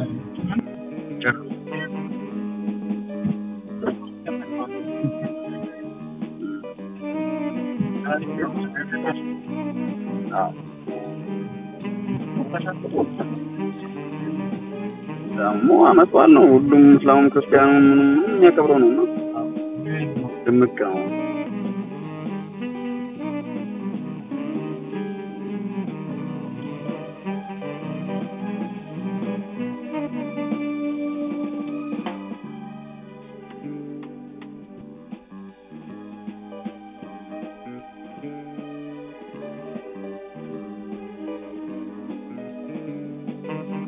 ደግሞ አመት በዓል ነው። ሁሉም እስላሙም ክርስቲያኑም ምንም የሚያከብረው ነውና ድምቅ ነው።